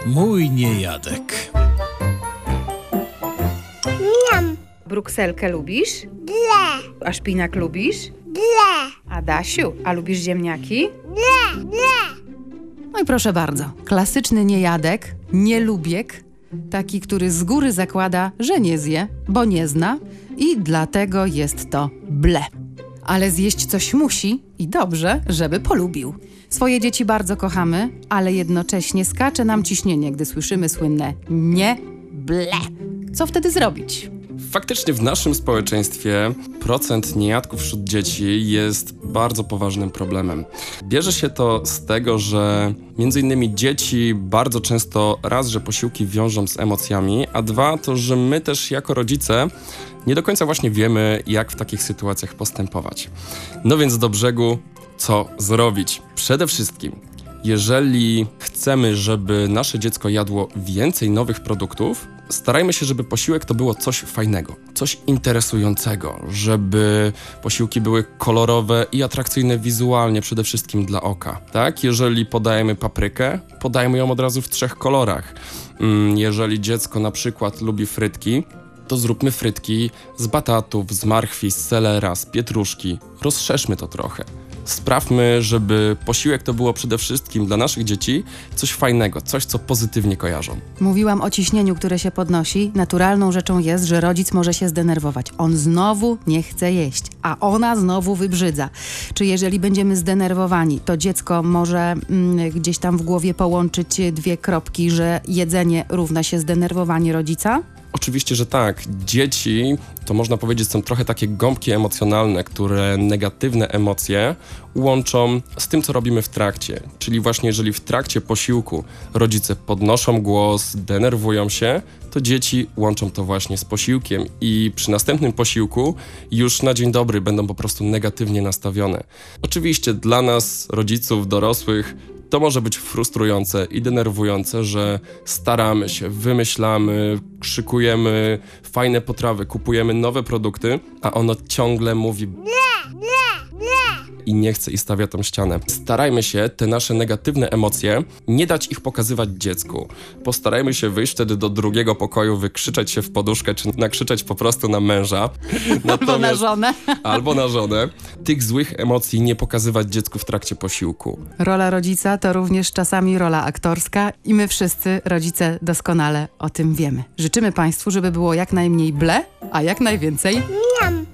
Mój niejadek. Miam. Brukselkę lubisz? Ble. A szpinak lubisz? Ble. Adasiu, a lubisz ziemniaki? Ble. Ble. No i proszę bardzo, klasyczny niejadek, nielubiek, taki, który z góry zakłada, że nie zje, bo nie zna i dlatego jest to ble. Ale zjeść coś musi i dobrze, żeby polubił. Swoje dzieci bardzo kochamy, ale jednocześnie skacze nam ciśnienie, gdy słyszymy słynne nie, ble. Co wtedy zrobić? Faktycznie w naszym społeczeństwie procent niejadków wśród dzieci jest bardzo poważnym problemem. Bierze się to z tego, że między innymi dzieci bardzo często raz, że posiłki wiążą z emocjami, a dwa to, że my też jako rodzice nie do końca właśnie wiemy, jak w takich sytuacjach postępować. No więc do brzegu, co zrobić? Przede wszystkim, jeżeli chcemy, żeby nasze dziecko jadło więcej nowych produktów, starajmy się, żeby posiłek to było coś fajnego, coś interesującego, żeby posiłki były kolorowe i atrakcyjne wizualnie, przede wszystkim dla oka. Tak? Jeżeli podajemy paprykę, podajmy ją od razu w 3 kolorach. Jeżeli dziecko na przykład lubi frytki, to zróbmy frytki z batatów, z marchwi, z selera, z pietruszki. Rozszerzmy to trochę. Sprawmy, żeby posiłek to było przede wszystkim dla naszych dzieci coś fajnego, coś, co pozytywnie kojarzą. Mówiłam o ciśnieniu, które się podnosi. Naturalną rzeczą jest, że rodzic może się zdenerwować. On znowu nie chce jeść, a ona znowu wybrzydza. Czy jeżeli będziemy zdenerwowani, to dziecko może gdzieś tam w głowie połączyć 2 kropki, że jedzenie równa się zdenerwowanie rodzica? Oczywiście, że tak. Dzieci, to można powiedzieć, są trochę takie gąbki emocjonalne, które negatywne emocje łączą z tym, co robimy w trakcie. Czyli właśnie jeżeli w trakcie posiłku rodzice podnoszą głos, denerwują się, to dzieci łączą to właśnie z posiłkiem i przy następnym posiłku już na dzień dobry będą po prostu negatywnie nastawione. Oczywiście dla nas, rodziców, dorosłych, to może być frustrujące i denerwujące, że staramy się, wymyślamy, szykujemy fajne potrawy, kupujemy nowe produkty, a ono ciągle mówi i nie chce i stawia tą ścianę. Starajmy się te nasze negatywne emocje nie dać ich pokazywać dziecku. Postarajmy się wyjść wtedy do drugiego pokoju, wykrzyczeć się w poduszkę, czy nakrzyczeć po prostu na męża. Albo na żonę. Albo na żonę. Tych złych emocji nie pokazywać dziecku w trakcie posiłku. Rola rodzica to również czasami rola aktorska i my wszyscy, rodzice, doskonale o tym wiemy. Życzymy Państwu, żeby było jak najmniej ble, a jak najwięcej Miam.